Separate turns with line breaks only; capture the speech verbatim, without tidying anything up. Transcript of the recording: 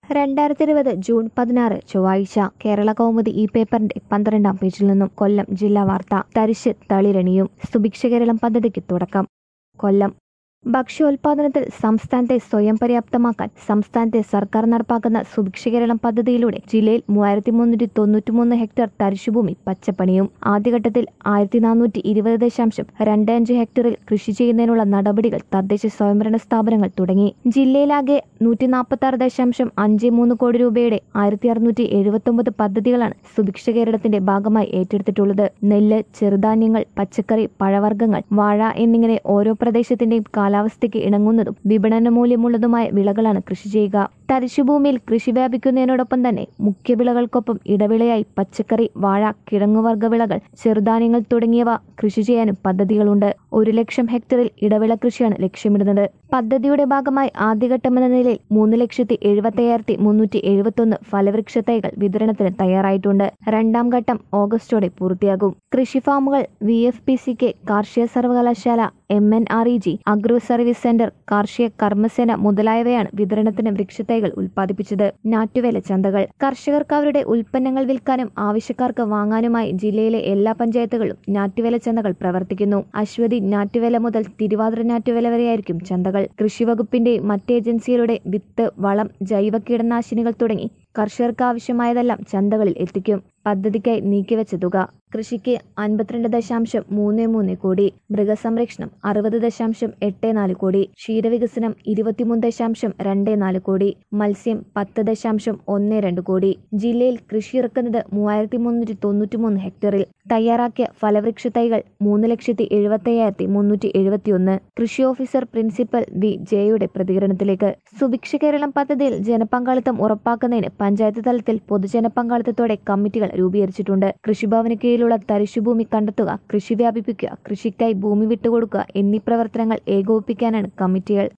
രണ്ടായിരത്തി ഇരുപത് ജൂൺ പതിനാറ് ചൊവ്വാഴ്ച കേരള കൗമുദി ഈ പേപ്പറിന്റെ പന്ത്രണ്ടാം പേജിൽ നിന്നും കൊല്ലം ജില്ലാ വാർത്ത. തരിശ് തളിരണിയും സുഭിക്ഷ കേരളം പദ്ധതിക്ക് തുടക്കം. കൊല്ലം. ഭക്ഷ്യോൽപാദനത്തിൽ സംസ്ഥാനത്തെ സ്വയം പര്യാപ്തമാക്കാൻ സംസ്ഥാനത്തെ സർക്കാർ നടപ്പാക്കുന്ന സുഭിക്ഷ കേരളം പദ്ധതിയിലൂടെ ജില്ലയിൽ മൂവായിരത്തി മുന്നൂറ്റി തൊണ്ണൂറ്റിമൂന്ന് ഹെക്ടർ തരിശുഭൂമി പച്ചപ്പണിയും. ആദ്യഘട്ടത്തിൽ ആയിരത്തി നാനൂറ്റി ഇരുപത് ദശാംശം രണ്ട് അഞ്ച് ഹെക്ടറിൽ കൃഷി ചെയ്യുന്നതിനുള്ള നടപടികൾ തദ്ദേശ സ്വയംഭരണ സ്ഥാപനങ്ങൾ തുടങ്ങി. ജില്ലയിലാകെ നൂറ്റി നാൽപ്പത്തി ആറ് ദശാംശം അഞ്ച് മൂന്ന് കോടി രൂപയുടെ ആയിരത്തി അറുന്നൂറ്റി എഴുപത്തി ഒമ്പത് പദ്ധതികളാണ് സുഭിക്ഷ കേരളത്തിന്റെ ഭാഗമായി ഏറ്റെടുത്തിട്ടുള്ളത്. നെല്ല്, ചെറുധാന്യങ്ങൾ, പച്ചക്കറി, പഴവർഗ്ഗങ്ങൾ, വാഴ എന്നിങ്ങനെ ഓരോ പ്രദേശത്തിന്റെയും കാലാവസ്ഥയ്ക്ക് ഇണങ്ങുന്നതും വിപണന മൂല്യമുള്ളതുമായ വിളകളാണ് കൃഷി ചെയ്യുക. തരിശുഭൂമിയിൽ കൃഷി വ്യാപിക്കുന്നതിനോടൊപ്പം തന്നെ മുഖ്യവിളകൾക്കൊപ്പം ഇടവിളയായി പച്ചക്കറി, വാഴ, കിഴങ്ങുവർഗ്ഗ വിളകൾ, ചെറുധാന്യങ്ങൾ തുടങ്ങിയവ കൃഷി ചെയ്യാനും പദ്ധതികളുണ്ട്. ഒരു ലക്ഷം ഹെക്ടറിൽ ഇടവിള കൃഷിയാണ് ലക്ഷ്യമിടുന്നത്. പദ്ധതിയുടെ ഭാഗമായി ആദ്യഘട്ടമെന്ന നിലയിൽ മൂന്ന് ലക്ഷത്തി എഴുപത്തി അയ്യായിരത്തി മുന്നൂറ്റി എഴുപത്തി ഒന്ന് ഫലവൃക്ഷ തൈകൾ വിതരണത്തിന് തയ്യാറായിട്ടുണ്ട്. രണ്ടാം ഘട്ടം ഓഗസ്റ്റോടെ പൂർത്തിയാകും. കൃഷി ഫാമുകൾ, V F P C K, കാർഷിക സർവകലാശാല, M N R E G, agro service centre, കാർഷിക കർമ്മസേന മുതലായവയാണ് വിതരണത്തിന് വൃക്ഷത്തൈകൾ ഉൽപ്പാദിപ്പിച്ചത്. ഞാറ്റുവേല ചന്തകൾ. കർഷകർക്ക് അവരുടെ ഉൽപ്പന്നങ്ങൾ വിൽക്കാനും ആവശ്യക്കാർക്ക് വാങ്ങാനുമായി ജില്ലയിലെ എല്ലാ പഞ്ചായത്തുകളിലും ഞാറ്റുവേല ചന്തകൾ പ്രവർത്തിക്കുന്നു. അശ്വതി ഞാറ്റുവേല മുതൽ തിരുവാതിര ഞാറ്റുവേല വരെയായിരിക്കും ചന്തകൾ. കൃഷി വകുപ്പിന്റെ മറ്റ് ഏജൻസികളുടെ വിത്ത്, വളം, ജൈവ കീടനാശിനികൾ തുടങ്ങി കർഷകർക്ക് ആവശ്യമായതെല്ലാം ചന്തകളിൽ എത്തിക്കും. പദ്ധതിക്കായി നീക്കിവെച്ച തുക കൃഷിക്ക് അൻപത്തിരണ്ട് ദശാംശം മൂന്ന് മൂന്ന് കോടി, മൃഗസംരക്ഷണം അറുപത് ദശാംശം എട്ട് നാല് കോടി, ക്ഷീരവികസനം ഇരുപത്തിമൂന്ന് ദശാംശം രണ്ട് നാല് കോടി, മത്സ്യം പത്ത് ദശാംശം ഒന്ന് രണ്ട് കോടി. ജില്ലയിൽ കൃഷി ഇറക്കുന്നത് മൂവായിരത്തി മുന്നൂറ്റി തൊണ്ണൂറ്റി മൂന്ന് ഹെക്ടറിൽ. തയ്യാറാക്കിയ ഫലവൃക്ഷ തൈകൾ മൂന്ന് ലക്ഷത്തി എഴുപത്തി അയ്യായിരത്തി മുന്നൂറ്റി എഴുപത്തി ഒന്ന്. കൃഷി ഓഫീസർ പ്രിൻസിപ്പൽ വി ജെയുടെ പ്രതികരണത്തിലേക്ക്. സുഭിക്ഷ കേരളം പദ്ധതിയിൽ ജനപങ്കാളിത്തം ഉറപ്പാക്കുന്നതിന് പഞ്ചായത്ത് തലത്തിൽ പൊതുജന പങ്കാളിത്തത്തോടെ കമ്മിറ്റികൾ രൂപീകരിച്ചിട്ടുണ്ട്. കൃഷിഭവന് കീഴിലുള്ള തരിശുഭൂമി കണ്ടെത്തുക, കൃഷി വ്യാപിപ്പിക്കുക, കൃഷിക്കായി ഭൂമി വിട്ടുകൊടുക്കുക എന്നീ പ്രവർത്തനങ്ങൾ ഏകോപിപ്പിക്കാനാണ് കമ്മിറ്റികൾ.